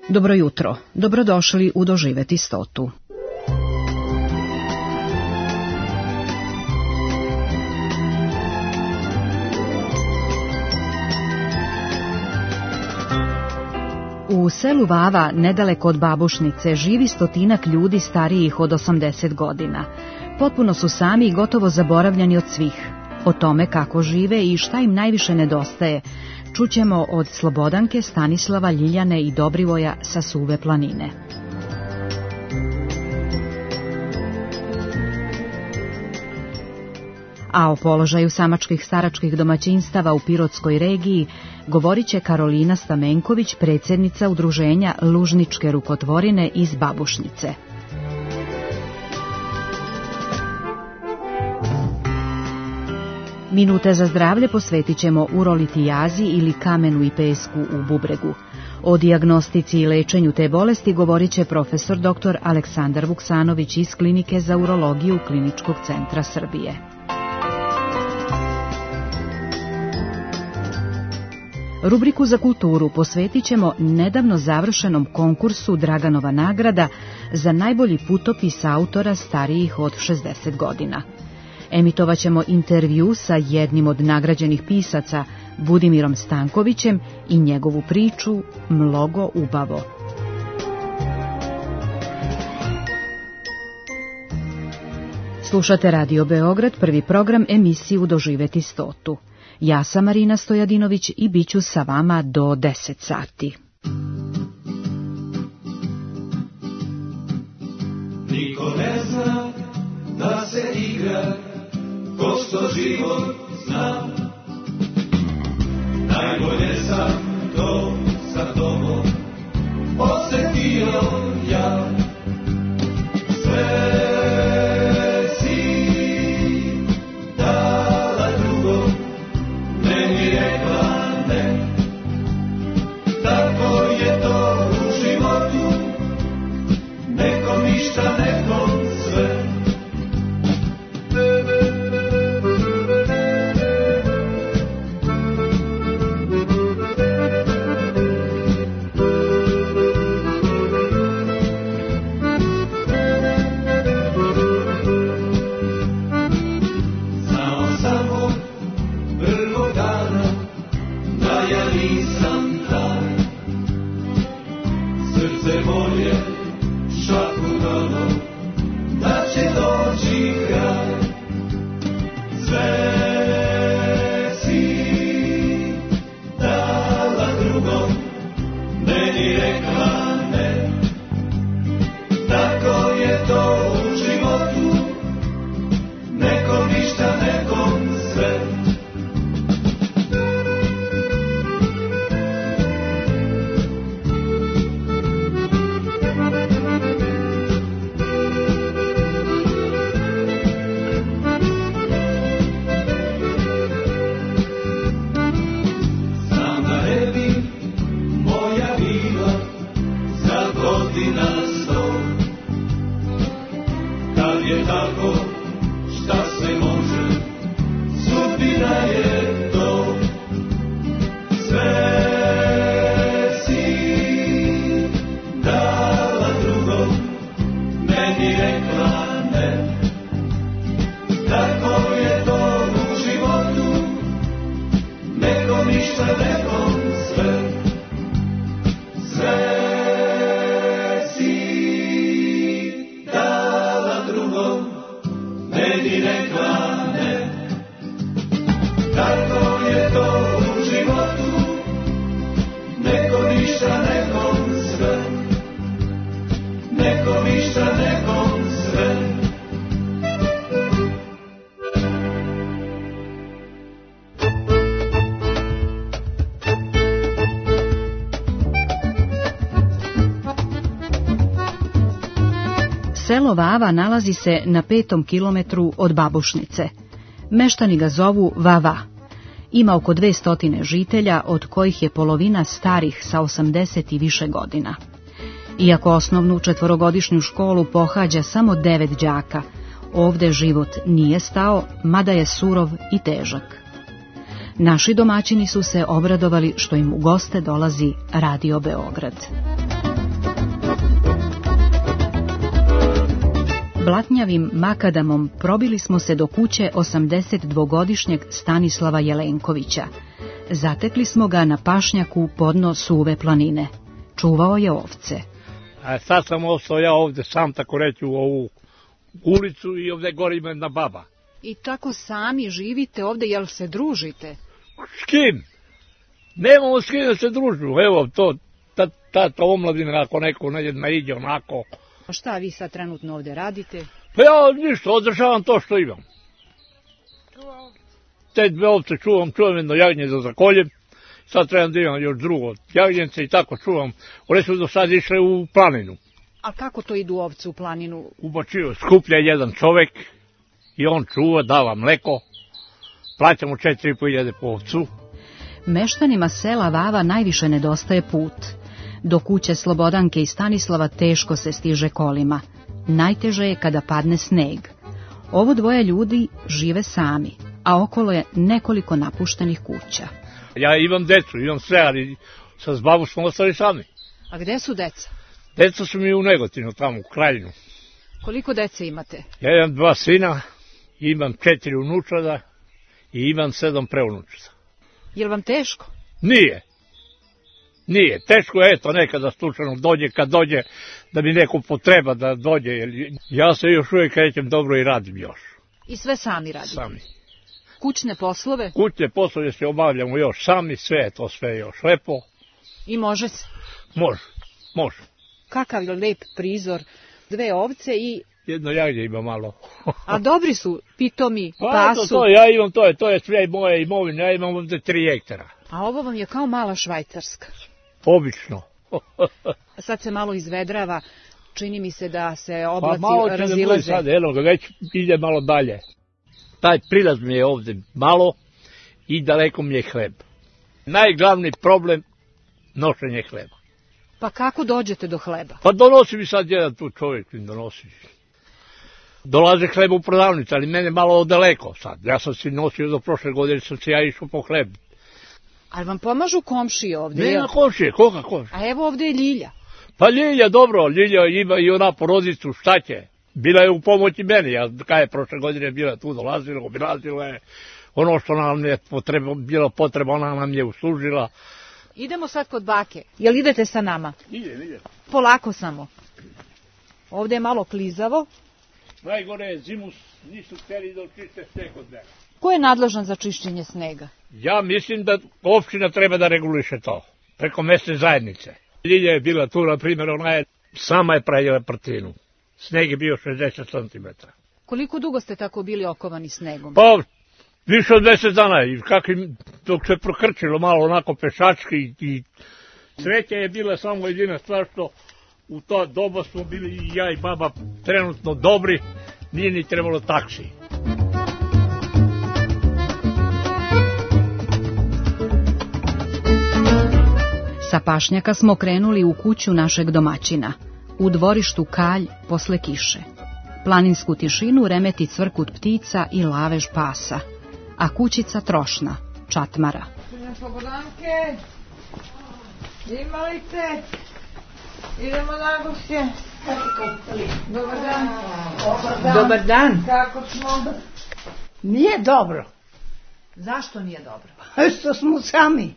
Dobro jutro, dobrodošli u Doživeti 100. U selu Vava, nedaleko od Babušnice, živi 100-ak ljudi starijih od 80 godina. Potpuno su sami i gotovo zaboravljani od svih. O tome kako žive i šta im najviše nedostaje čućemo od Slobodanke, Stanislava, Ljiljane i Dobrivoja sa Suve planine. A o položaju samačkih staračkih domaćinstava u Pirotskoj regiji govorit će Karolina Stamenković, predsjednica udruženja Lužničke rukotvorine iz Babušnice. Minute za zdravlje posvetit ćemo urolitijazi ili kamenu i pesku u bubregu. O dijagnostici i lečenju te bolesti govorit će profesor dr. Aleksandar Vuksanović iz Klinike za urologiju Kliničkog centra Srbije. Rubriku za kulturu posvetit ćemo nedavno završenom konkursu Draganova nagrada za najbolji putopis autora starijih od 60 godina. Emitovat ćemo intervju sa jednim od nagrađenih pisaca, Budimirom Stankovićem, i njegovu priču Mlogo ubavo. Slušate Radio Beograd, prvi program emisiju Doživeti 100. Ja sam Marina Stojadinović i bit ću sa vama do 10 sati. Niko ne zna da se igra ko što život znam. Najbolje sam to sa tobom osjetio ja. Sve si dala drugom, meni rekla ne. Tako je to u životu, nekom ništa, nekom sve. Selo Vava nalazi se na 5. kilometru od Babušnice. Meštani ga zovu Vava. Ima oko 200 žitelja, od kojih je polovina starih sa 80 i više godina. Iako osnovnu 4-godišnju školu pohađa samo 9 đaka, ovde život nije stao, mada je surov i težak. Naši domaćini su se obradovali što im u goste dolazi Radio Beograd. Blatnjavim makadamom probili smo se do kuće 82-godišnjeg Stanislava Jelenkovića. Zatekli smo ga na pašnjaku podno Suve planine. Čuvao je ovce. A sad sam ostao ja ovdje sam, tako reći, u ovu ulicu i ovdje gore ima jedna baba. I tako sami živite ovdje, jel se družite? S kim? Nemamo s kim da se družimo. Evo, ta omladina, ako neko naiđe onako. Šta vi sad trenutno ovdje radite? Pa ja ništa, održavam to što imam. Te dve ovce čuvam jedno jagnje za zakoljem. Sad trebam da imam još drugo jagnjence i tako čuvam. One su do sad išle u planinu. A kako to idu ovce u planinu? Ubačio, skuplja jedan čovek i on čuva, dava mleko. Plaćamo 4.500 po ovcu. Meštanima sela Vava najviše nedostaje put. Do kuće Slobodanke i Stanislava teško se stiže kolima. Najteže je kada padne sneg. Ovo dvoje ljudi žive sami, a okolo je nekoliko napuštenih kuća. Ja imam decu, imam sve, ali sa babu smo ostali sami. A gde su deca? Deca su mi u Negotinu, tamo, u Kraljinu. Koliko dece imate? Ja imam 2 sina, imam 4 unučada i imam 7 preunučica. Je li vam teško? Nije, teško je, eto, nekada slučajno dođe, kad dođe, da mi neko potreba da dođe, jer ja se još uvijek krećem dobro i radim još. I sve sami radite? Sami. Kućne poslove? Kućne poslove se obavljamo još sami, sve je još lepo. I može se? Može. Kakav je lep prizor, 2 ovce i... Jedno jagnje ima malo. A dobri su, pitomi, pa pasu. To ja imam, to je sve moje imovine, ja imam ovdje 3 hektara. A ovo vam je kao mala Švajcarska. Obično. Sad se malo izvedrava, čini mi se da se oblaci razilaze. Da bude sad, eno ga, već ide malo dalje. Taj prilaz mi je ovdje malo i daleko mi je hleb. Najglavni problem, nošenje hleba. Pa kako dođete do hleba? Pa donosi mi sad jedan tu čovjek, mi donosi. Dolaze hleba u prodavnicu, ali mene malo daleko sad. Ja sam si nosio do prošle godine, sam se ja išao po hleb. Ali vam pomažu komšije ovdje? Nema komšije, koga komšije? A evo ovdje je Ljilja. Pa Ljilja, dobro, Ljilja ima i ona porodicu, šta će? Bila je u pomoći meni, ja kada je prošle godine bila tu dolazila, obilazila je. Ono što nam je bilo potreba, ona nam je uslužila. Idemo sad kod bake. Jel idete sa nama? Idem. Polako samo. Ovdje je malo klizavo. Najgore je zimus, nisu htjeli da očiste sneg od mene. Ko je nadležan za čišćenje snega? Ja mislim da opština treba da reguliše to, preko mesne zajednice. Ljilja je bila tu, na primjer, ona je sama pravila prtinu. Sneg je bio 60 cm. Koliko dugo ste tako bili okovani snegom? Pa, više od 10 dana, i dok se prokrčilo malo onako pešački i sreća je bila samo jedina stvar što u to doba smo bili i ja i baba trenutno dobri, nije ni trebalo taksi. Sa pašnjaka smo krenuli u kuću našeg domaćina, u dvorištu kalj posle kiše. Planinsku tišinu remeti cvrkut ptica i lavež pasa, a kućica trošna, čatmara. Slobodanke, imali ste? Idemo na gošće. Dobar dan. Dobar dan. Kako smo? Nije dobro. Zašto nije dobro? Što smo sami.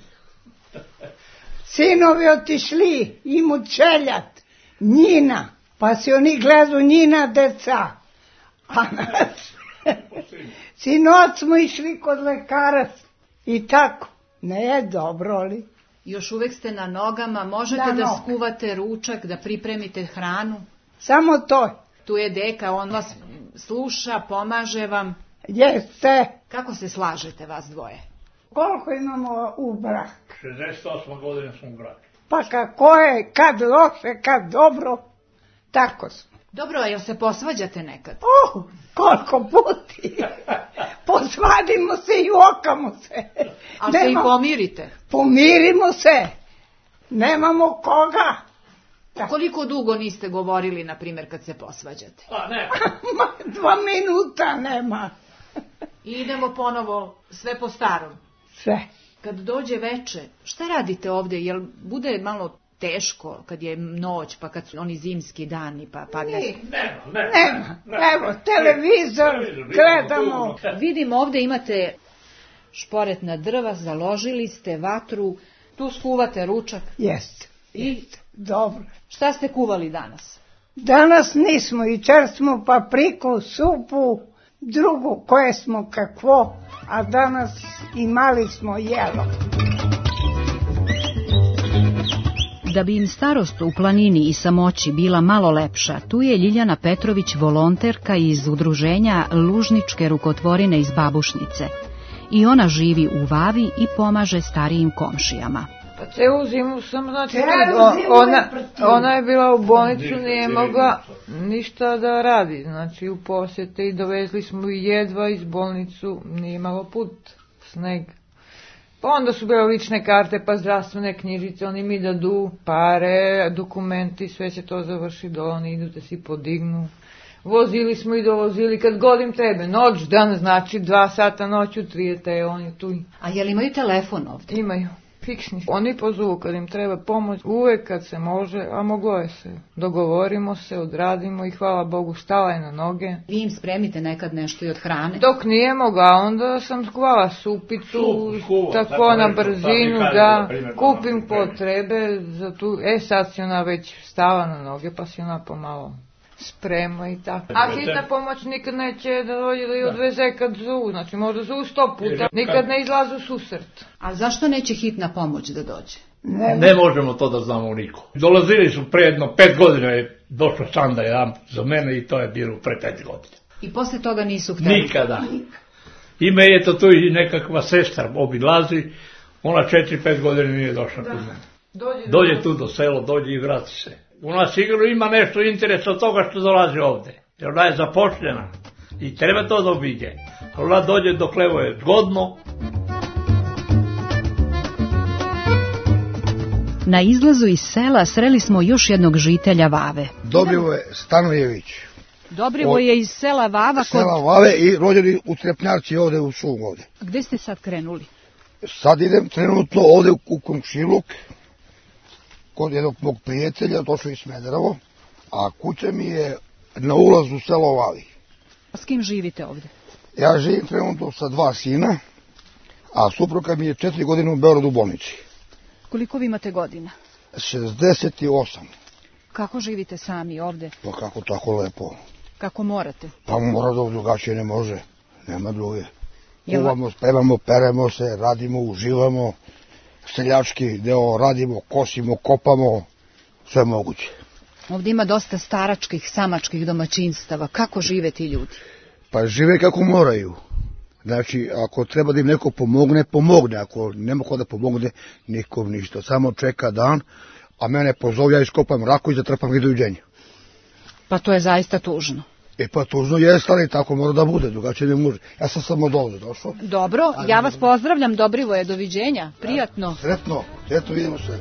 Sinovi otišli, imu čeljat, njina, pa si oni gledu njina deca. A nas, sinoć smo išli kod lekara i tako. Ne je dobro, ali... Još uvek ste na nogama, možete da skuvate ručak, da pripremite hranu? Samo to. Tu je deka, on vas sluša, pomaže vam. Jeste. Kako se slažete vas dvoje? Koliko imamo u brak? 68 godina smo u braku. Pa kako je, kad loše, kad dobro, tako smo. Dobro, a jel se posvađate nekad? Koliko puti. Posvadimo se i okamo se. Ali se i pomirite? Pomirimo se. Nemamo koga. Koliko dugo niste govorili, na primjer, kad se posvađate? Pa ne. 2 minuta nema. I idemo ponovo sve po starom? Sve. Kad dođe veče, šta radite ovdje? Jel bude malo teško kad je noć, pa kad su oni zimski dani, pa padne? Nema. Evo, televizor, gledamo. Vidim ovde imate šporetna drva, založili ste vatru, tu skuvate ručak. Jeste. I Dobro. šta ste kuvali danas? Danas nismo, jučer smo papriku, supu, drugu koje smo kakvo, a danas imali smo jelo. Da bi im starost u planini i samoći bila malo lepša, tu je Ljiljana Petrović volonterka iz udruženja Lužničke rukotvorine iz Babušnice. I ona živi u Vavi i pomaže starijim komšijama. Pa celu zimu sam, znači, ona je bila u bolnicu, nije mogla ništa da radi, znači u posjete i dovezli smo jedva iz bolnicu, nije imalo put, sneg. Pa onda su bile lične karte, pa zdravstvene knjižice, oni mi dadu pare, dokumenti, sve će to završi dole, oni idu da si podignu. Vozili smo i dovozili kad god im treba, noć, dan, znači 2 sata noću, 3 te, on je tu. A jel imaju telefon ovdje? Imaju, fiksni. Oni pozovu kad im treba pomoć, uvek kad se može, a moglo je se. Dogovorimo se, odradimo i hvala Bogu stala je na noge. Vi im spremite nekad nešto i od hrane? Dok nije mogla, onda sam skuvala supicu, tako na brzinu, da kupim potrebe za tu. Sad si ona već stala na noge, pa si ona pomalo sprema i tako. A hitna pomoć nikad neće da dođe da je odveze kad zovu, znači možda zovu 100 puta, nikad ne izlazu susret. A zašto neće hitna pomoć da dođe? Ne možemo to da znamo niko. Dolazili su pre jedno 5 godina je došao Sanda jedan za mene i to je bilo pre 5 godina. I posle toga nisu hteli? Nikada. Ime je to tu i nekakva sestra obilazi, ona 4-5 godina nije došla kod mene. Dođe tu do selo, dođe i vrati se. U nas sigurno ima nešto interesa od toga što dolazi ovde. Jer ona je zapošljena i treba to da obiđe. Ali ona dođe dok levo je zgodno. Na izlazu iz sela sreli smo još jednog žitelja Vave. Dobrivoje Stanojević. Dobrivoje je iz sela Vava. Sela Vave i rođeni u Trepnjarci ovde u Šum ovde. Gde ste sad krenuli? Sad idem trenutno ovde u Komšiluk. Kod jednog mog prijatelja, došao iz Smederevo, a kuća mi je na ulazu u selo Vavi. A s kim živite ovde? Ja živim trenutno sa 2 sina, a supruga mi je 4 godine u Beogradu u bolnici. Koliko vi imate godina? 68. Kako živite sami ovde? Pa kako tako lepo. Kako morate? Pa mora da drugačije ne može, nema druge. Kuvamo, spremamo, peremo se, radimo, uživamo. Seljački deo radimo, kosimo, kopamo, sve moguće. Ovdje ima dosta staračkih, samačkih domaćinstava. Kako žive ti ljudi? Pa žive kako moraju. Znači, ako treba da im neko pomogne, pomogne. Ako nema ko da pomogne, nikom ništa. Samo čeka dan, a mene pozove, ja iskopam raku i zatrpam i doviđenja. Pa to je zaista tužno. Pa tužno jeste, ali tako mora da bude, drugačije ne može. Ja sam samo dole došao. Dobro, ja vas pozdravljam, Dobrivoje, doviđenja, prijatno. Sretno, vidimo se.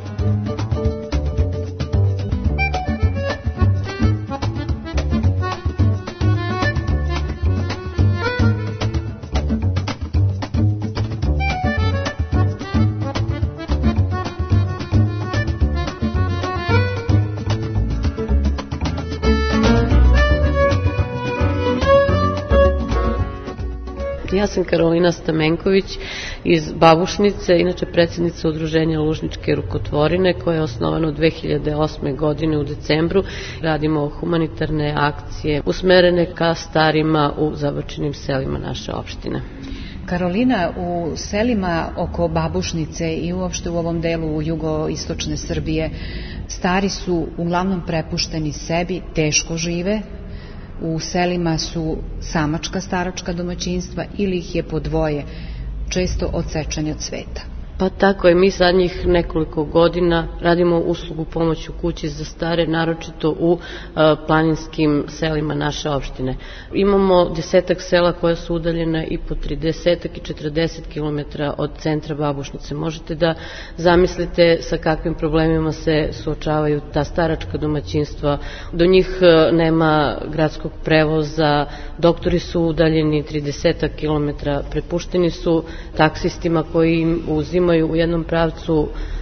Ja sam Karolina Stamenković iz Babušnice, inače predsjednica udruženja Lužničke rukotvorine koja je osnovana 2008. godine u decembru. Radimo humanitarne akcije usmerene ka starima u zabačenim selima naše opštine. Karolina, u selima oko Babušnice i uopšte u ovom delu jugoistočne Srbije stari su uglavnom prepušteni sebi, teško žive. U selima su samačka staračka domaćinstva ili ih je po dvoje, često odsečeni od sveta. Pa tako je, mi zadnjih nekoliko godina radimo uslugu pomoć u kući za stare, naročito u planinskim selima naše opštine. Imamo 10 sela koja su udaljena i po 30 i 40 km od centra Babušnice. Možete da zamislite sa kakvim problemima se suočavaju ta staračka domaćinstva. Do njih nema gradskog prevoza, doktori su udaljeni 30 km, prepušteni su taksistima koji im uzimaju u jednom pravcu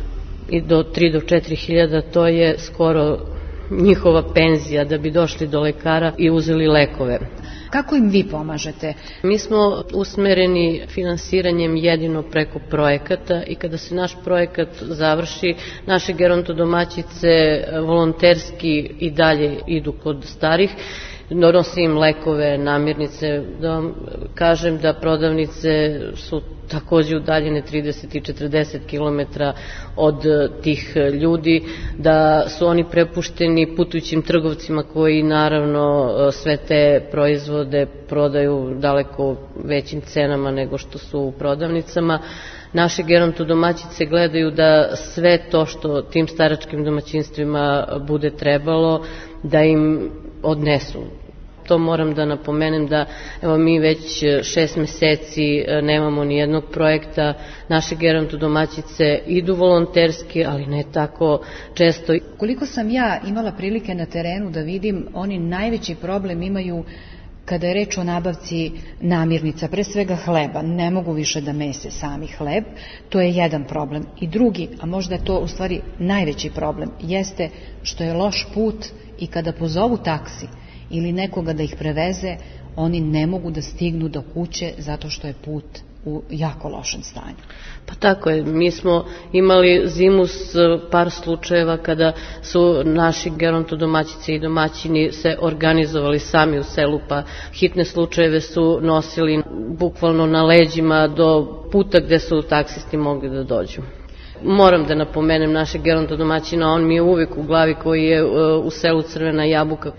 i do 3 do 4 hiljada, to je skoro njihova penzija da bi došli do lekara i uzeli lekove. Kako im vi pomažete? Mi smo usmereni finansiranjem jedino preko projekata i kada se naš projekat završi, naše gerontodomaćice volonterski i dalje idu kod starih, donosi im lekove, namirnice. Da vam kažem da prodavnice su takođe udaljene 30 i 40 km od tih ljudi, da su oni prepušteni putujućim trgovcima koji naravno sve te proizvode prodaju daleko većim cenama nego što su u prodavnicama. Naše gerontodomaćice gledaju da sve to što tim staračkim domaćinstvima bude trebalo, da im odnesu. To moram da napomenem da evo mi već 6 meseci nemamo ni jednog projekta, naše gerontodomaćice idu volonterski, ali ne tako često. Koliko sam ja imala prilike na terenu da vidim, oni najveći problem imaju kada je reč o nabavci namirnica, pre svega hleba, ne mogu više da mese sami hleb, to je jedan problem. I drugi, a možda je to u stvari najveći problem, jeste što je loš put i kada pozovu taksi ili nekoga da ih preveze, oni ne mogu da stignu do kuće zato što je put u jako lošem stanju. Pa tako je, mi smo imali zimu s par slučajeva kada su naši gerontodomaćice i domaćini se organizovali sami u selu, pa hitne slučajeve su nosili bukvalno na leđima do puta gde su taksisti mogli da dođu. Moram da napomenem našeg gerontodomaćina, on mi je uvek u glavi, koji je u selu Crvena Jabuka,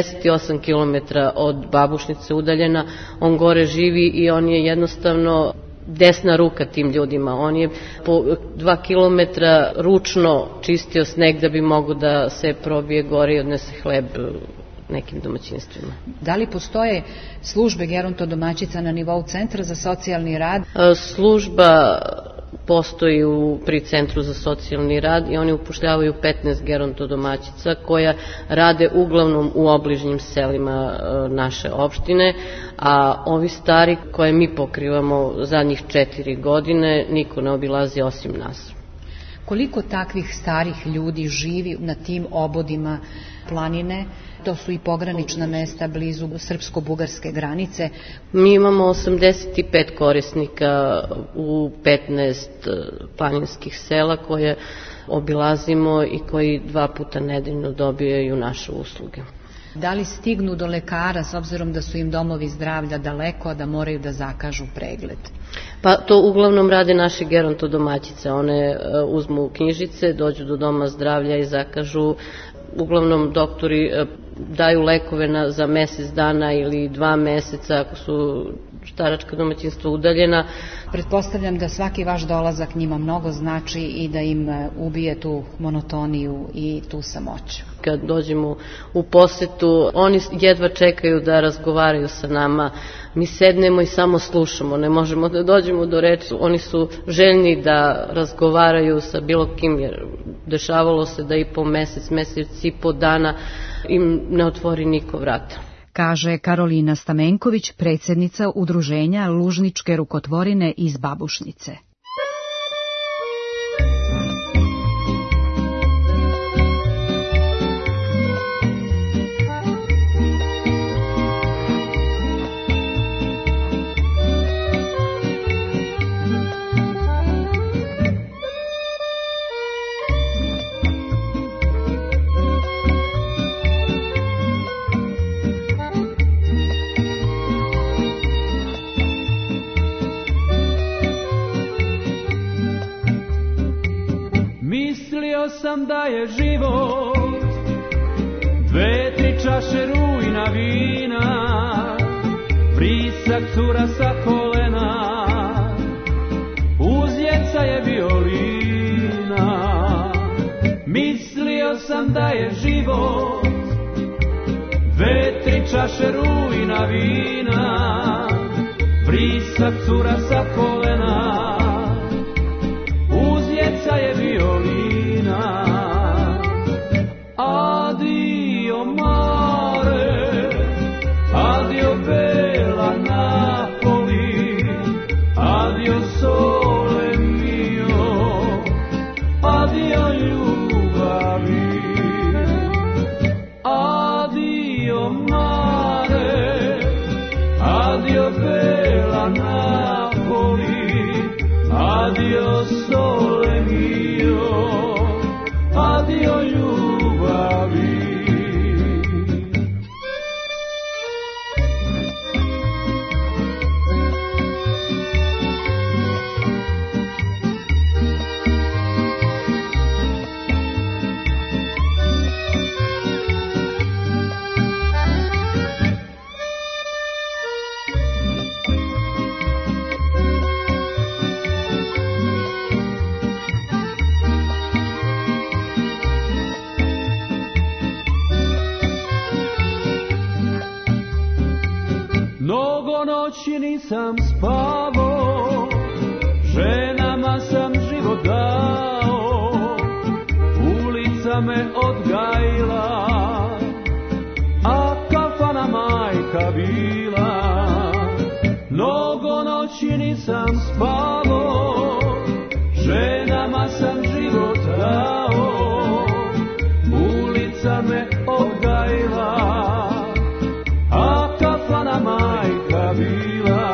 48 km od Babušnice udaljena, on gore živi i on je jednostavno desna ruka tim ljudima. On je po 2 km ručno čistio sneg da bi mogo da se probije gore i odnese hleb nekim domaćinstvima. Da li postoje službe gerontodomaćica na nivou Centra za socijalni rad? Služba postoji pri Centru za socijalni rad i oni upošljavaju 15 gerontodomaćica koja rade uglavnom u obližnjim selima naše opštine, a ovi stari koje mi pokrivamo zadnjih 4 godine niko ne obilazi osim nas. Koliko takvih starih ljudi živi na tim obodima planine? To su i pogranična mesta blizu srpsko-bugarske granice. Mi imamo 85 korisnika u 15 planinskih sela koje obilazimo i koji 2 puta nedeljno dobijaju naše usluge. Da li stignu do lekara s obzirom da su im domovi zdravlja daleko, a da moraju da zakažu pregled? Pa to uglavnom rade naše gerontodomaćice. One uzmu knjižice, dođu do doma zdravlja i zakažu. Uglavnom doktori daju lekove za mesec dana ili 2 meseca ako su staračka domaćinstva udaljena. Pretpostavljam da svaki vaš dolazak njima mnogo znači i da im ubije tu monotoniju i tu samoću. Kad dođemo u posetu, oni jedva čekaju da razgovaraju sa nama. Mi sednemo i samo slušamo, ne možemo da dođemo do reči. Oni su željni da razgovaraju sa bilo kim, jer dešavalo se da i po mesec i po dana im ne otvori niko vrata. Kaže Karolina Stamenković, predsjednica Udruženja Lužničke rukotvorine iz Babušnice. Sam da je život 2-3 čaše rujna vina, vrisak cura sa kolena, uz jecaje violina. Mislio sam da je život 2-3 čaše rujna vina, vrisak cura sa kolena, uz jecaje violina. Adio mare, adio bella Napoli, adio sole mio, adio adio ljubavi. Mnogo noći nisam spavao, ženama sam život dao, ulica me odgajila, a kafana majka bila. Mnogo noći nisam spavao, ženama sam život dao, ulica me odgajila, a kafana majka bila.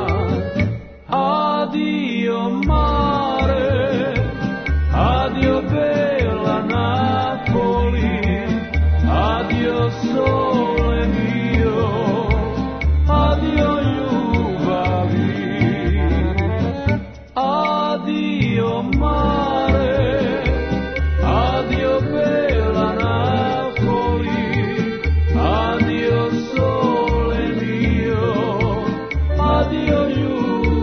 Adio mare, adio bella Napoli, adio sole mio, adio ljubavi. Adio mare, adio bella Napoli, adio sole mio, adio ljubavi.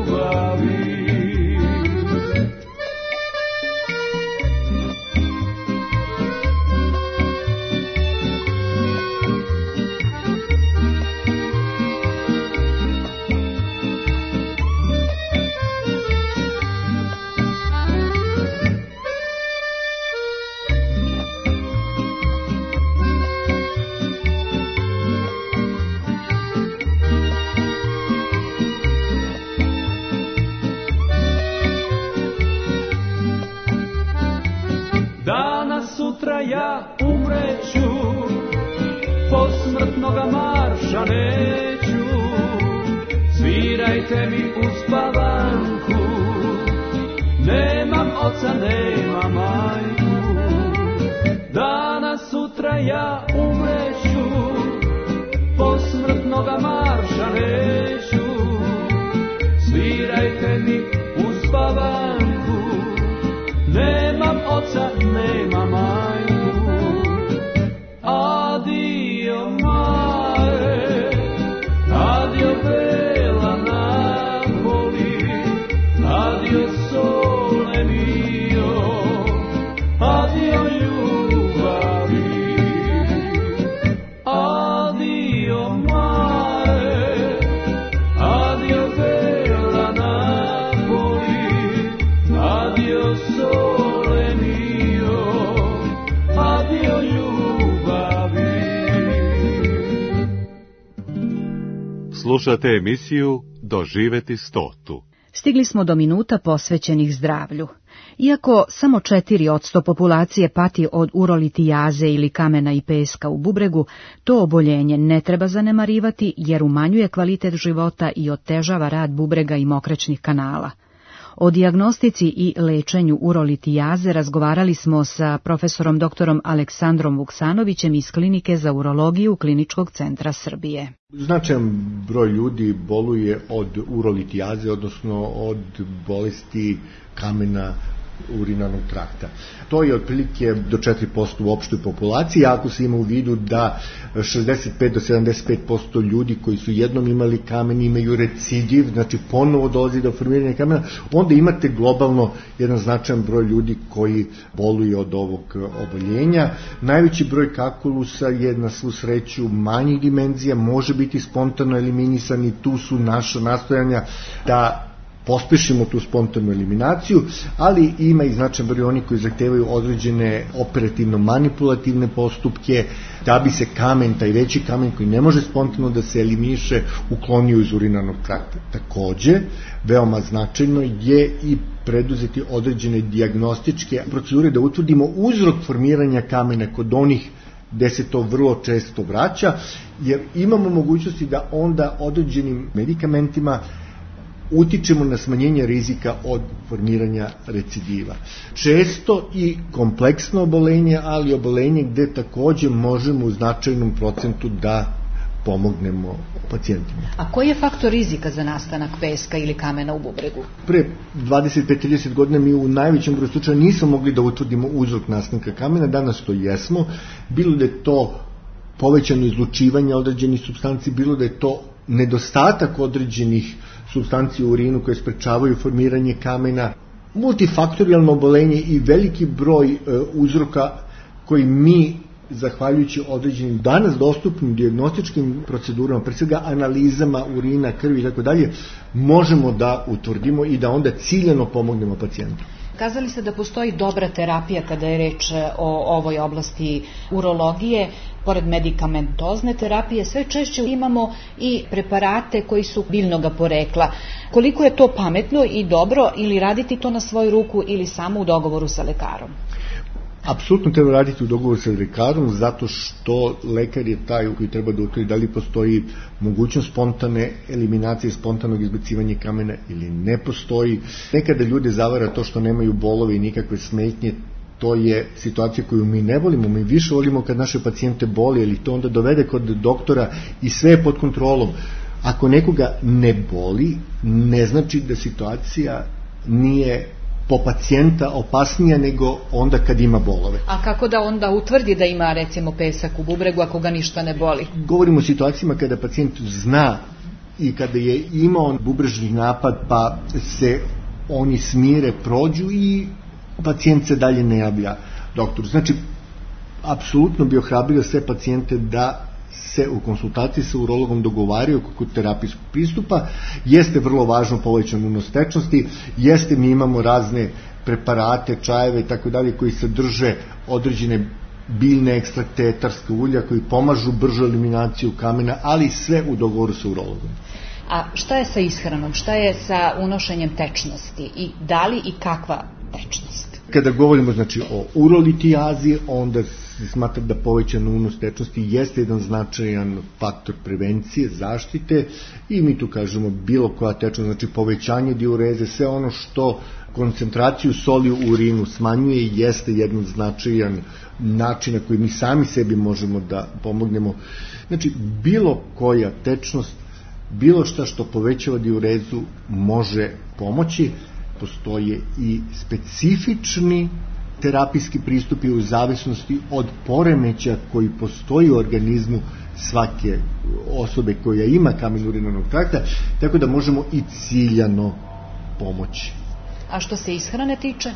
Danas sutra ja umreću, posmrtnoga marša neću, svirajte mi uspavanku, nemam oca, nemam majku. Danas sutra ja umreću, posmrtnoga marša neću, svirajte mi uspavanku, nemam oca, nemam majku. Adio mare, adio bella Napoli, adio sole mio, adio ljubavi. Adio mare, adio bella Napoli, adio sole mio, adio ljubavi. Slušate emisiju Doživeti 100. Stigli smo do minuta posvećenih zdravlju. Iako samo 4% populacije pati od urolitijaze ili kamena i peska u bubregu, to oboljenje ne treba zanemarivati jer umanjuje kvalitet života i otežava rad bubrega i mokraćnih kanala. O dijagnostici i lečenju urolitijaze razgovarali smo sa profesorom doktorom Aleksandrom Vuksanovićem iz Klinike za urologiju Kliničkog centra Srbije. Značajan broj ljudi boluje od urolitijaze, odnosno od bolesti kamena urinarnog trakta. To je otprilike do 4% u opštoj populaciji, ako se ima u vidu da 65 do 75% ljudi koji su jednom imali kamen imaju recidiv, znači ponovo dolazi do formiranja kamena, onda imate globalno jedan značajan broj ljudi koji boluje od ovog oboljenja. Najveći broj kakulusa je na svu sreću manjih dimenzija, može biti spontano eliminisan i tu su naša nastojanja da pospešimo tu spontanu eliminaciju, ali ima i značajan broj oni koji zahtevaju određene operativno-manipulativne postupke da bi se kamen, taj veći kamen koji ne može spontano da se eliminiše, uklonio iz urinarnog trakta. Takođe, veoma značajno je i preduzeti određene dijagnostičke procedure da utvrdimo uzrok formiranja kamena kod onih gde se to vrlo često vraća, jer imamo mogućnosti da onda određenim medikamentima utičemo na smanjenje rizika od formiranja recidiva. Često i kompleksno obolenje, ali obolenje gde takođe možemo u značajnom procentu da pomognemo pacijentima. A koji je faktor rizika za nastanak peska ili kamena u bubregu? Pre 25-30 godina mi u najvećem broju slučaja nismo mogli da utvrdimo uzrok nastanka kamena, danas to jesmo, bilo da je to povećano izlučivanje određenih supstanci, bilo da je to nedostatak određenih supstanci u urinu koje sprečavaju formiranje kamena, multifaktorijalno obolenje i veliki broj uzroka koji mi, zahvaljujući određenim danas dostupnim dijagnostičkim procedurama, pre svega analizama urina, krvi i tako dalje, možemo da utvrdimo i da onda ciljano pomognemo pacijentu. Kazali ste da postoji dobra terapija kada je reč o ovoj oblasti urologije. Pored medikamentozne terapije sve češće imamo i preparate koji su biljnog porekla. Koliko je to pametno i dobro, ili raditi to na svoju ruku ili samo u dogovoru sa lekarom? Apsolutno treba raditi u dogovoru sa lekarom, zato što lekar je taj koji treba da utvrdi da li postoji mogućnost spontane eliminacije, spontanog izbacivanja kamena ili ne postoji. Nekada ljude zavara to što nemaju bolove i nikakve smetnje. To je situacija koju mi ne volimo, mi više volimo kad naše pacijente boli, ali to onda dovede kod doktora i sve je pod kontrolom. Ako nekoga ne boli, ne znači da situacija nije po pacijenta opasnija nego onda kad ima bolove. A kako da onda utvrdi da ima recimo pesak u bubregu ako ga ništa ne boli? Govorimo o situacijama kada pacijent zna i kada je imao bubrežni napad pa se oni smire, prođu i pacijent se dalje ne javlja doktoru. Znači, apsolutno bi ohrabrio sve pacijente da se u konsultaciji sa urologom dogovaraju oko terapijskog pristupa. Jeste vrlo važno povećan unos tečnosti, jeste mi imamo razne preparate, čajeve i tako dalje koji sadrže određene biljne ekstrakte, etarska ulja koji pomažu bržu eliminaciju kamena, ali sve u dogovoru sa urologom. A šta je sa ishranom? Šta je sa unošenjem tečnosti? I da li i kakva tečnost? Kada govorimo znači o urolitijazi, onda se smatra da povećan unos tečnosti jeste jedan značajan faktor prevencije, zaštite, i mi tu kažemo bilo koja tečnost, znači povećanje diureze, sve ono što koncentraciju soli u urinu smanjuje jeste jedan značajan način na koji mi sami sebi možemo da pomognemo. Znači bilo koja tečnost, bilo šta što povećava diurezu može pomoći. Postoje i specifični terapijski pristupi u zavisnosti od poremeća koji postoji u organizmu svake osobe koja ima kamen urinarnog trakta, tako da možemo i ciljano pomoći. A što se ishrane tiče?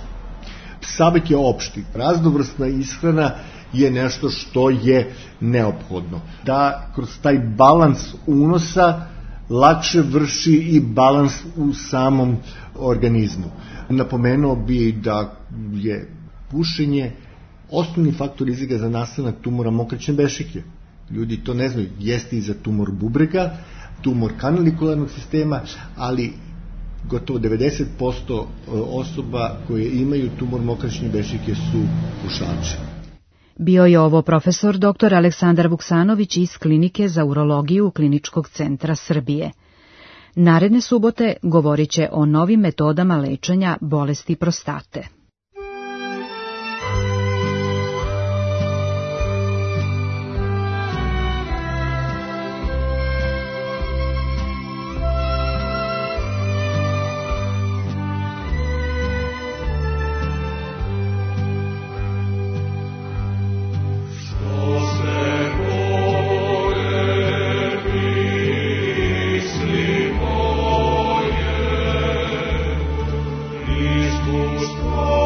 Savet je opšti. Raznovrsna ishrana je nešto što je neophodno. Da kroz taj balans unosa lakše vrši i balans u samom organizmu. Napomenuo bi da je pušenje osnovni faktor rizika za nastanak tumora mokraćne bešike. Ljudi to ne znaju, jeste i za tumor bubrega, tumor kanalikularnog sistema, ali gotovo 90% osoba koje imaju tumor mokraćne bešike su pušači. Bio je ovo profesor dr. Aleksandar Vuksanović iz Klinike za urologiju Kliničkog centra Srbije. Naredne subote govorit će o novim metodama lečenja bolesti prostate. Christus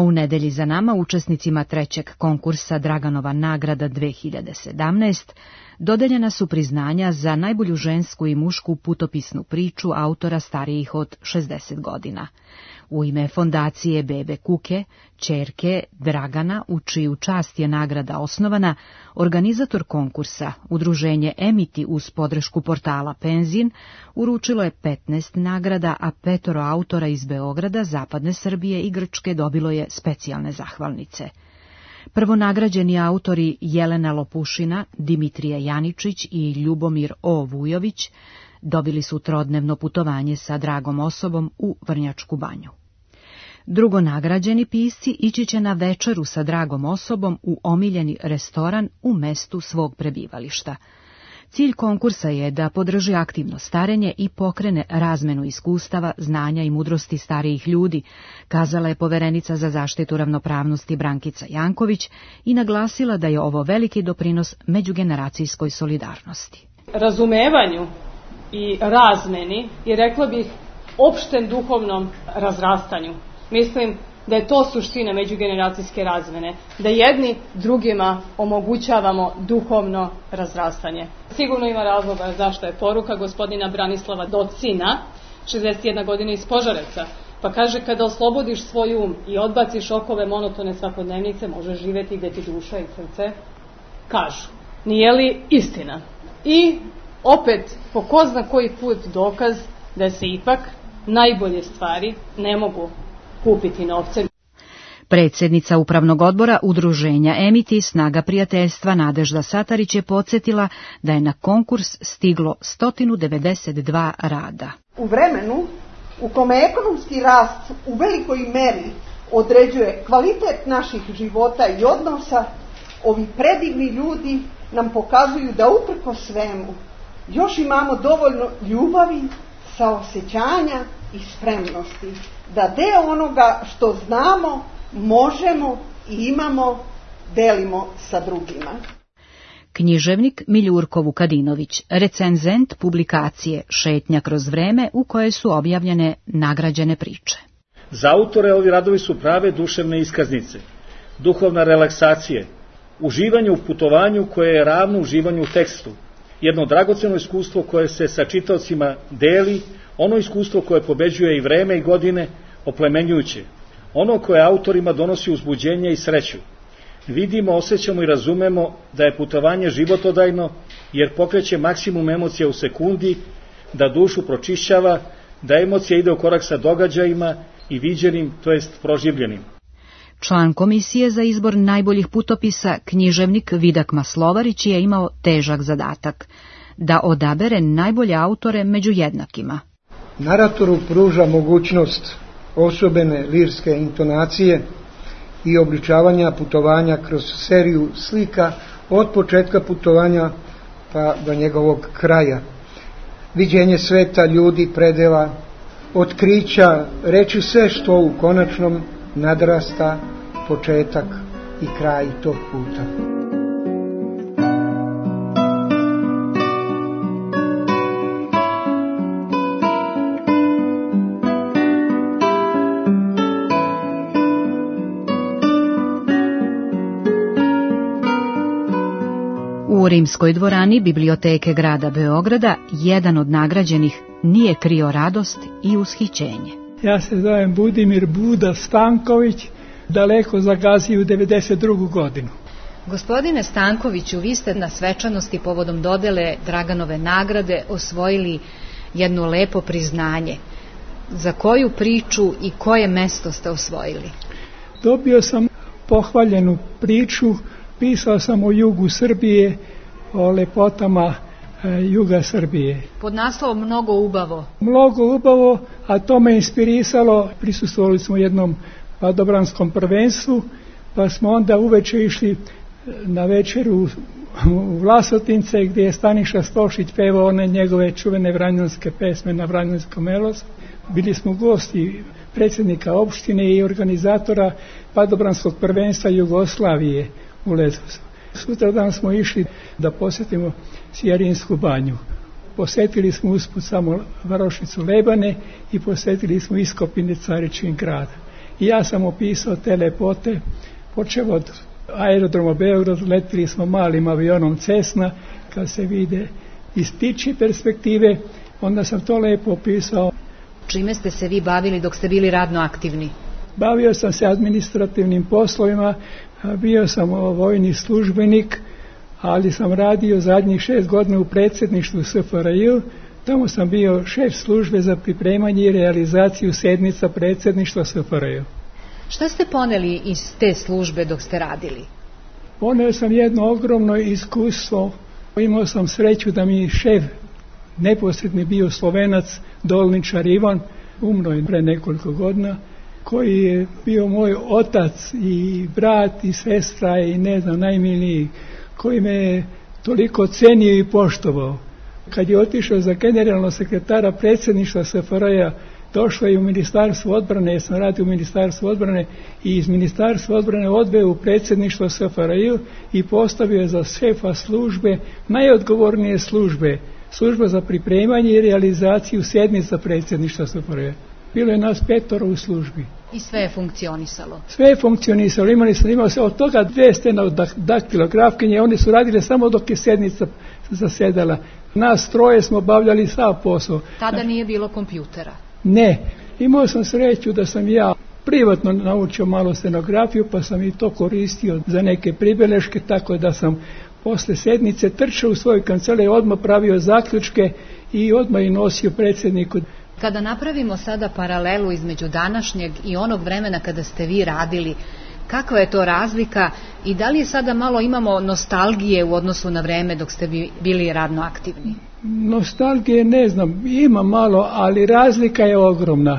u nedelji za nama učesnicima trećeg konkursa Draganova nagrada 2017 dodeljena su priznanja za najbolju žensku i mušku putopisnu priču autora starijih od 60 godina. U ime fondacije Bebe Kuke, ćerke Dragana, u čiju čast je nagrada osnovana, organizator konkursa, udruženje Emiti uz podršku portala Penzin, uručilo je 15 nagrada, a 5 autora iz Beograda, Zapadne Srbije i Grčke dobilo je specijalne zahvalnice. Prvonagrađeni autori Jelena Lopušina, Dimitrija Janičić i Ljubomir O. Vujović dobili su trodnevno putovanje sa dragom osobom u Vrnjačku Banju. Drugonagrađeni pisci ići će na večeru sa dragom osobom u omiljeni restoran u mestu svog prebivališta. Cilj konkursa je da podrži aktivno starenje i pokrene razmenu iskustava, znanja i mudrosti starijih ljudi, kazala je poverenica za zaštitu ravnopravnosti Brankica Janković i naglasila da je ovo veliki doprinos međugeneracijskoj solidarnosti. Razumevanju i razmeni i rekla bih opštem duhovnom razrastanju. Mislim da je to suština međugeneracijske razmene, da jedni drugima omogućavamo duhovno razrastanje. Sigurno ima razloga zašto je poruka gospodina Branislava Docina, 61 godina iz Požarevca, pa kaže kada oslobodiš svoj um i odbaciš okove monotone svakodnevnice, možeš živjeti gdje ti duša i srce kažu. Nije li istina? I opet, po ko zna koji put dokaz da se ipak najbolje stvari ne mogu kupiti novcem. Predsjednica Upravnog odbora udruženja Emiti Snaga prijateljstva Nadežda Satarić je podsjetila da je na konkurs stiglo 192 rada. U vremenu u kome ekonomski rast u velikoj meri određuje kvalitet naših života i odnosa, ovi predivni ljudi nam pokazuju da uprkos svemu još imamo dovoljno ljubavi, saosećanja i spremnosti da deo onoga što znamo, možemo i imamo delimo sa drugima. Književnik Miljurko Vukadinović, recenzent publikacije Šetnja kroz vreme u kojoj su objavljene nagrađene priče. Za autore ovi radovi su prave duševne iskaznice, duhovna relaksacije, uživanje u putovanju koje je ravno uživanju u tekstu, jedno dragoceno iskustvo koje se sa čitaocima deli, ono iskustvo koje pobeđuje i vreme i godine, oplemenjujuće, ono koje autorima donosi uzbuđenje i sreću. Vidimo, osjećamo i razumemo da je putovanje životodajno, jer pokreće maksimum emocija u sekundi, da dušu pročišćava, da emocija ide u korak sa događajima i viđenim, to jest proživljenim. Član komisije za izbor najboljih putopisa, književnik Vidak Maslovarić je imao težak zadatak da odabere najbolje autore među jednakima. Naratoru pruža mogućnost osobene lirske intonacije i obličavanja putovanja kroz seriju slika od početka putovanja pa do njegovog kraja. Viđenje sveta, ljudi, predela, otkrića, reći sve što u konačnom nadrasta početak i kraj tog puta. U Rimskoj dvorani Biblioteke grada Beograda jedan od nagrađenih nije krio radost i ushićenje. Ja se zovem Budimir Buda Stanković, daleko zagazio u 92. godinu. Gospodine Stankoviću, vi ste na svečanosti povodom dodele Draganove nagrade osvojili jedno lepo priznanje. Za koju priču i koje mesto ste osvojili? Dobio sam pohvaljenu priču, pisao sam o jugu Srbije, o lepotama juga Srbije. Pod naslovom Mnogo ubavo. Mnogo ubavo, a to me inspirisalo. Prisustvovali smo jednom padobranskom prvenstvu, pa smo onda uveče išli na večeru u Vlasotince, gdje je Staniša Stošić pevao one njegove čuvene vranjanske pesme na vranjanskom melos. Bili smo gosti predsjednika opštine i organizatora padobranskog prvenstva Jugoslavije u Leskovcu. Sutradan smo išli da posjetimo Sjerinsku banju. Posjetili smo usput samo varošicu Lebane i posjetili smo iskopine Caričin grada. i ja sam opisao te lepote, počeo od aerodroma Beograd, letili smo malim avionom Cessna, kad se vide iz ptičje perspektive, onda sam to lepo opisao. Čime ste se vi bavili dok ste bili radno aktivni? Bavio sam se administrativnim poslovima, bio sam vojni službenik, ali sam radio zadnjih 6 godina u predsjedništvu SFRJ. Tamo sam bio šef službe za pripremanje i realizaciju sednica predsjedništva SFRJ. Šta ste poneli iz te službe dok ste radili? Poneo sam jedno ogromno iskustvo. Imao sam sreću da mi šef neposredni bio Slovenac Dolničar Ivan, umro je pre nekoliko godina, koji je bio moj otac i brat i sestra i ne znam, najmiliji, koji me je toliko cenio i poštovao. Kad je otišao za generalnog sekretara predsjedništva SFRJ-a, došao je u Ministarstvo odbrane, jer sam radio u Ministarstvu odbrane, i iz Ministarstva odbrane odveo u predsjedništvo SFRJ i postavio je za šefa službe najodgovornije službe, služba za pripremanje i realizaciju sednica predsjedništva SFRJ. Bilo je nas 5 u službi. I sve je funkcionisalo? Sve je funkcionisalo. Imao se od toga 2 stenodaktilografkinje, oni su radile samo dok je sednica zasedala. Nas 3 smo obavljali sav posao. Tada nije bilo kompjutera? Ne. Imao sam sreću da sam ja privatno naučio malo stenografiju, pa sam i to koristio za neke pribeleške, tako da sam posle sednice trčao u svoj kancelariju, odmah pravio zaključke i odmah i nosio predsjedniku. Kada napravimo sada paralelu između današnjeg i onog vremena kada ste vi radili, kakva je to razlika i da li sada malo imamo nostalgije u odnosu na vreme dok ste bili radno aktivni? Nostalgije ne znam, ima malo, ali razlika je ogromna.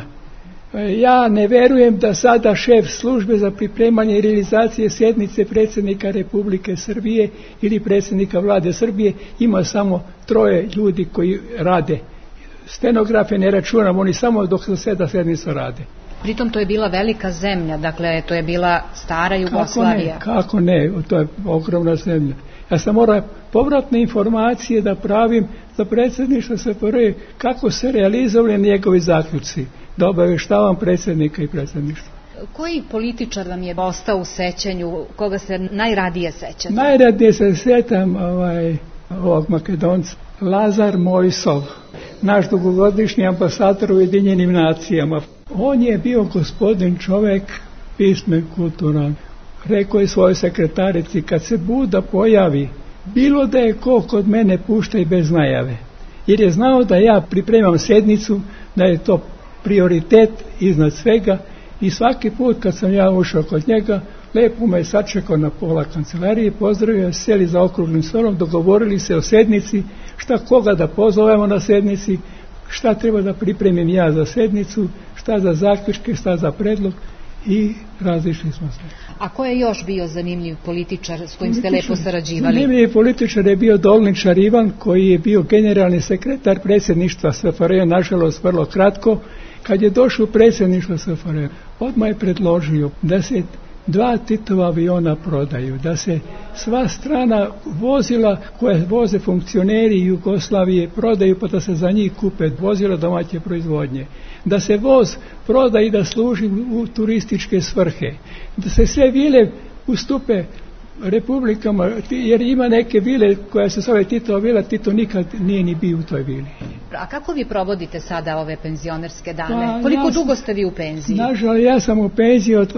Ja ne verujem da sada šef službe za pripremanje i realizacije sjednice predsjednika Republike Srbije ili predsjednika vlade Srbije ima samo 3 ljudi koji rade. Stenografe ne računam, oni samo dok zaseda sednica rade. Pritom to je bila velika zemlja, dakle to je bila stara Jugoslavija. Kako ne, to je ogromna zemlja. Ja sam morao povratne informacije da pravim za predsjedništvo SFRJ kako se realizovali njegovi zaključci, da obavještavam predsjednika i predsjedništva. Koji političar vam je ostao u sećanju, koga se najradije sećate? Najradije se sjećam ovog Makedonca, Lazar Mojsov, naš dugogodišnji ambasador u Ujedinjenim nacijama. On je bio gospodin čovjek, pismen, kulturan. Rekao je svojoj sekretarici, kad se Buda pojavi, bilo da je ko kod mene pušta i bez najave. Jer je znao da ja pripremam sednicu, da je to prioritet iznad svega i svaki put kad sam ja ušao kod njega, lepo me je sačekao na pola kancelarije, pozdravio, seli za okruglim stolom, dogovorili se o sednici, šta koga da pozovemo na sednici, šta treba da pripremim ja za sednicu, šta za zaključke, šta za predlog i razišli smo se. A ko je još bio zanimljiv političar s kojim ste lepo sarađivali? Zanimljiv političar je bio Dolničar Ivan, koji je bio generalni sekretar predsjedništva SFRJ, nažalost vrlo kratko. Kad je došao u predsjedništvo SFRJ, odmah je predložio da se 2 Titova aviona prodaju, da se sva strana vozila koje voze funkcioneri Jugoslavije prodaju, pa da se za njih kupe vozila domaće proizvodnje, da se voz proda i da služi u turističke svrhe, da se sve vile ustupe republikama, jer ima neke vile koja se zove Titova vila, Tito nikad nije ni bio u toj vili. A kako vi provodite sada ove penzionerske dane? Koliko dugo ste vi u penziji? Nažalost, ja sam u penziji od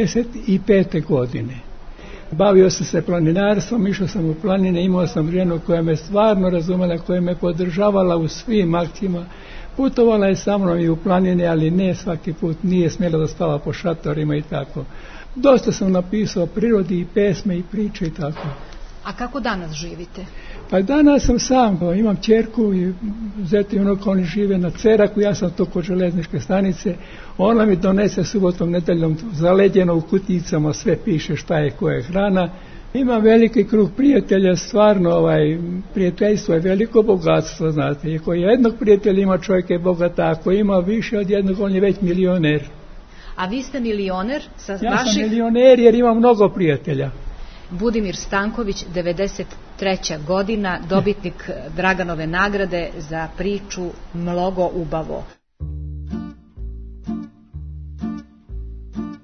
85. godine. Bavio sam se planinarstvom, išao sam u planine, imao sam ženu koja me stvarno razumela, koja me podržavala u svim akcijama. Putovala je sa mnom i u planine, ali ne svaki put, nije smjela da spava po šatorima i tako. Dosta sam napisao prirodi i pesme i priče i tako. A kako danas živite? Pa danas sam sam, imam ćerku i zet i unuk, oni žive na Ceraku, ja sam to kod železničke stanice, ona mi donese subotom, nedeljom zaleđeno u kutijicama, sve piše šta je, koja je hrana. Imam veliki krug prijatelja, stvarno prijateljstvo je veliko bogatstvo, znate, ako jednog prijatelja ima, čovjek je bogat, ako ima više od jednog, on je već milioner. A vi ste milioner sa Ja sam milioner jer imam mnogo prijatelja. Budimir Stanković, 93. godina, dobitnik Draganove nagrade za priču Mlogo ubavo.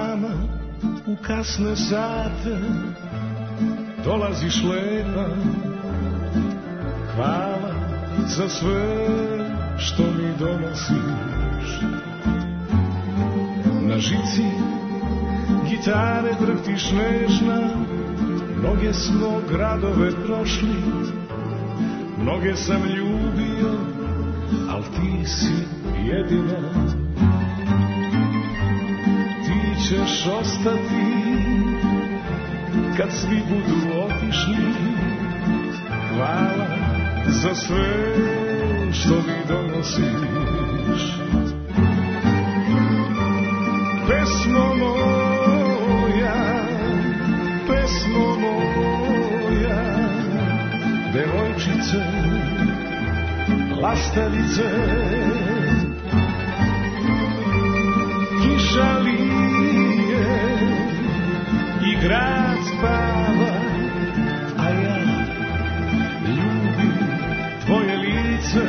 sama u kasne sate dolaziš lepa. Hvala za sve što mi donosiš. Na žici gitare drhtiš nežna, mnoge smo gradove prošli, mnoge sam ljubio, al ti si jedina. Ti ćeš ostati kad svi budu otišli. Hvala za sve što mi donosiš. Pesmo moja, pesmo moja, devojčice, lastavice. Kiša lije i grad spava, a ja ljubim tvoje lice.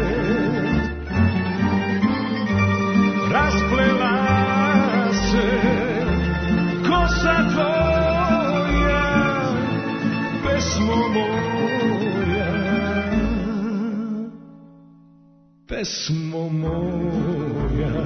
Rasplela se kosa tvoja, pesmo moja, pesmo moja.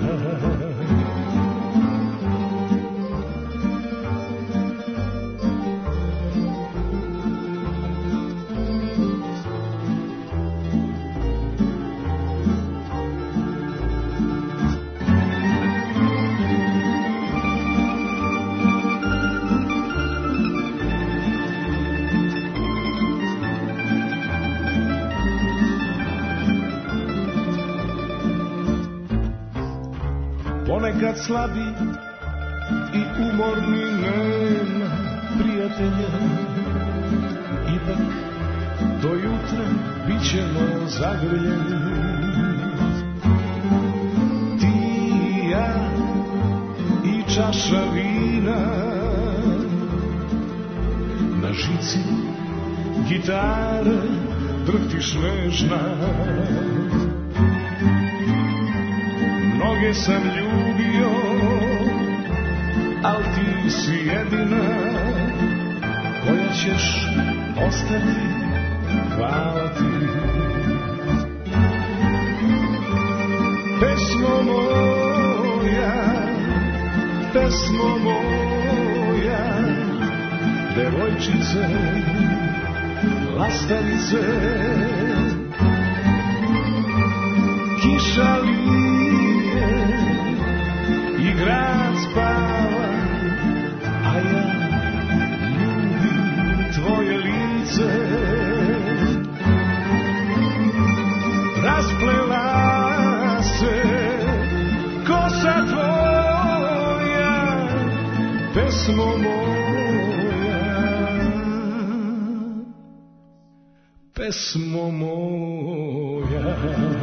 Ponekad slabi i umorni, nema prijatelja. Ipak do jutra bit ćemo zagrljeni. Ti i ja i čaša vina, na žici gitare drhtiš nežna. Mnoge sam ljubio, al ti si jedina koja ćeš ostati. Hvala ti. Pesmo moja, pesmo moja, devojčice, lastavice. Kiša lije i grad spava, a ja ljubim tvoje lice. Rasplela se kosa tvoja, pesmo moja, pesmo moja.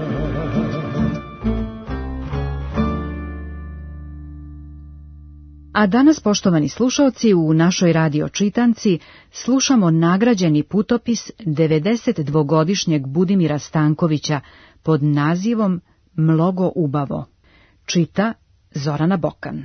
A danas, poštovani slušalci, u našoj radio čitanci slušamo nagrađeni putopis 92-godišnjeg Budimira Stankovića pod nazivom Mlogo ubavo. Čita Zorana Bokan.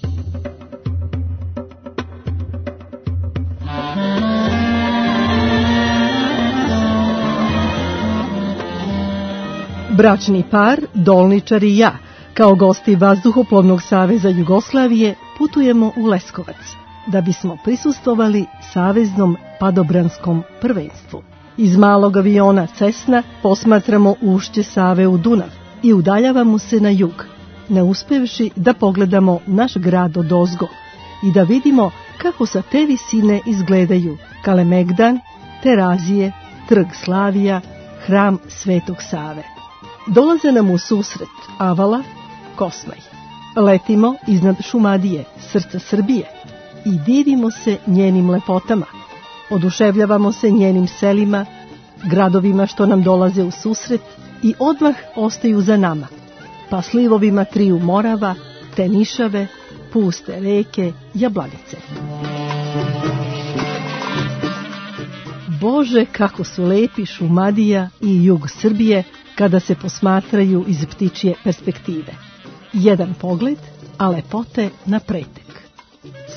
Bračni par, Dolničar i ja, kao gosti Vazduhoplovnog saveza Jugoslavije, putujemo u Leskovac, da bismo prisustvovali saveznom padobranskom prvenstvu. Iz malog aviona Cessna posmatramo ušće Save u Dunav i udaljavamo se na jug, ne uspevši da pogledamo naš grad odozgo i da vidimo kako sa te visine izgledaju Kalemegdan, Terazije, Trg Slavija, hram Svetog Save. Dolaze nam u susret Avala, Kosmaj. Letimo iznad Šumadije, srca Srbije, i divimo se njenim lepotama. Oduševljavamo se njenim selima, gradovima što nam dolaze u susret i odmah ostaju za nama, pa slivovima triju Morava, te Nišave, puste reke, Jablanice. Bože, kako su lepi Šumadija i jug Srbije kada se posmatraju iz ptičje perspektive. Jedan pogled, a lepote na pretek.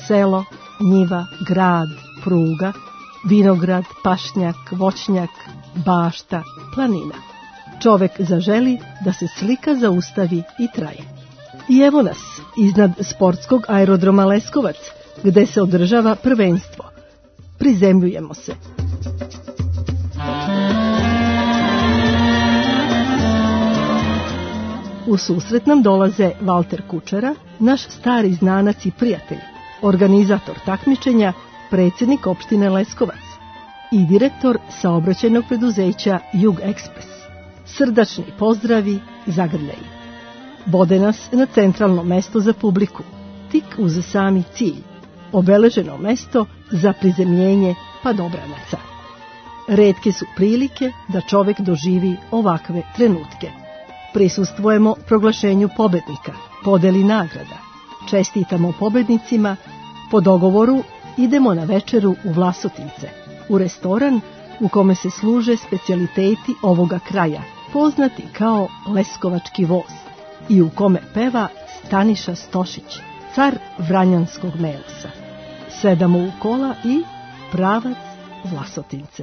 Selo, njiva, grad, pruga, vinograd, pašnjak, voćnjak, bašta, planina. Čovek zaželi da se slika zaustavi i traje. I evo nas, iznad sportskog aerodroma Leskovac, gde se održava prvenstvo. Prizemljujemo se. U susret nam dolaze Valter Kučera, naš stari znanac i prijatelj, organizator takmičenja, predsjednik opštine Leskovac i direktor saobraćajnog preduzeća Jug Ekspres. Srdačni pozdravi, zagrljaji. Vode nas na centralno mesto za publiku, tik uz sami cilj, obeleženo mesto za prizemljenje padobranaca. Retke su prilike da čovek doživi ovakve trenutke. Prisustvujemo proglašenju pobednika, podeli nagrada, čestitamo pobednicima, po dogovoru idemo na večeru u Vlasotince, u restoran u kome se služe specijaliteti ovoga kraja, poznati kao Leskovački voz, i u kome peva Staniša Stošić, car vranjanskog melosa. Sedamo u kola i pravac Vlasotince.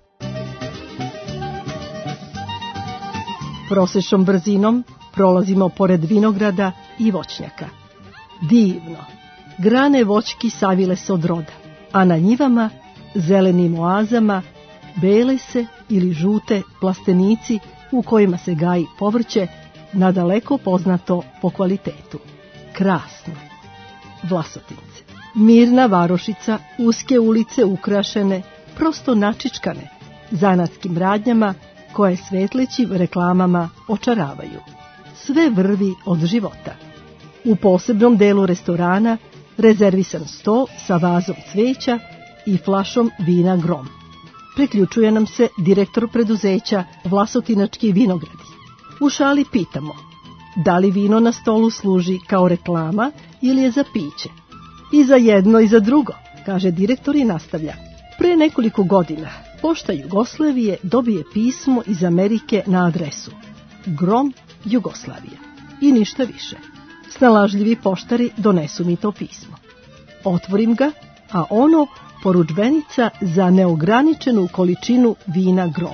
Prosečnom brzinom prolazimo pored vinograda i voćnjaka. Divno, grane voćki savile se od roda, a na njivama, zelenim oazama, bele se ili žute plastenici u kojima se gaji povrće, nadaleko poznato po kvalitetu. Krasno. Vlasotince. Mirna varošica, uske ulice ukrašene, prosto načičkane, zanatskim radnjama koje svetlećim reklamama očaravaju. Sve vrvi od života. U posebnom delu restorana rezervisan sto sa vazom cveća i flašom vina Grom. Priključuje nam se direktor preduzeća Vlasotinački vinogradi. U šali pitamo, da li vino na stolu služi kao reklama ili je za piće? I za jedno i za drugo, kaže direktor i nastavlja. Pre nekoliko godina Pošta Jugoslavije dobije pismo iz Amerike na adresu Grom, Jugoslavija. I ništa više. Snalažljivi poštari donesu mi to pismo. Otvorim ga, a ono poručbenica za neograničenu količinu vina Grom.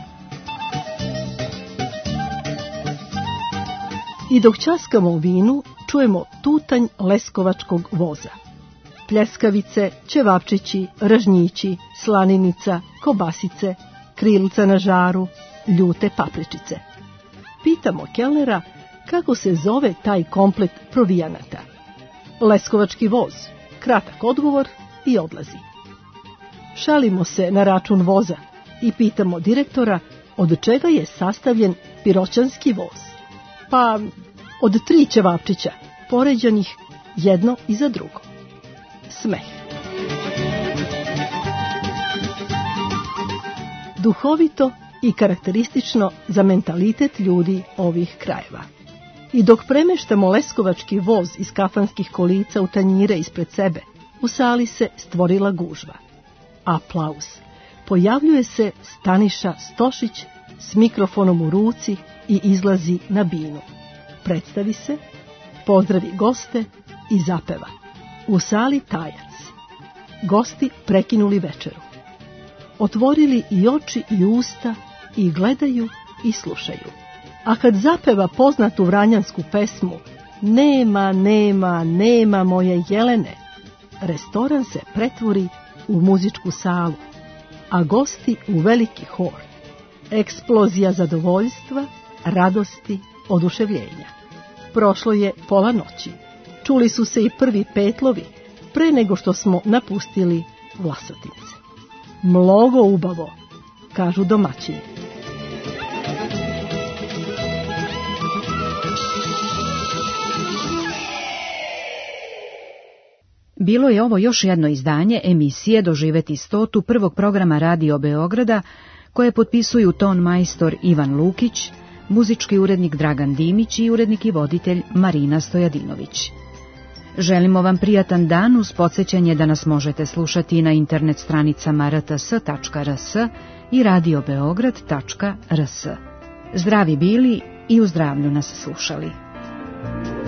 I dok ćaskamo u vinu, čujemo tutanj leskovačkog voza. Pljeskavice, ćevapčići, ražnjići, slaninica, kobasice, krilca na žaru, ljute papričice. Pitamo kelnera kako se zove taj komplet provijanata. Leskovački voz, kratak odgovor i odlazi. Šalimo se na račun voza i pitamo direktora od čega je sastavljen piroćanski voz. Pa od 3 ćevapčića, poređanih jedno iza drugo. Smeh. Duhovito i karakteristično za mentalitet ljudi ovih krajeva. I dok premeštamo leskovački voz iz kafanskih kolica u tanjire ispred sebe, u sali se stvorila gužva. Aplauz. Pojavljuje se Staniša Stošić s mikrofonom u ruci i izlazi na binu. Predstavi se, pozdravi goste i zapeva. U sali tajac. Gosti prekinuli večeru. Otvorili i oči i usta i gledaju i slušaju. A kad zapeva poznatu vranjansku pesmu Nema, nema, nema moje jelene, restoran se pretvori u muzičku salu, a gosti u veliki hor. Eksplozija zadovoljstva, radosti, oduševljenja. Prošlo je pola noći. Čuli su se i prvi petlovi pre nego što smo napustili Vlasotince. Mnogo ubavo, kažu domaćini. Bilo je ovo još jedno izdanje emisije Doživeti 100 prvog programa Radio Beograda, koje potpisuju ton majstor Ivan Lukić, muzički urednik Dragan Dimić i urednik i voditelj Marina Stojadinović. Želimo vam prijatan dan uz podsjećanje da nas možete slušati na internet stranicama rts.rs i radiobeograd.rs. Zdravi bili i u zdravlju nas slušali.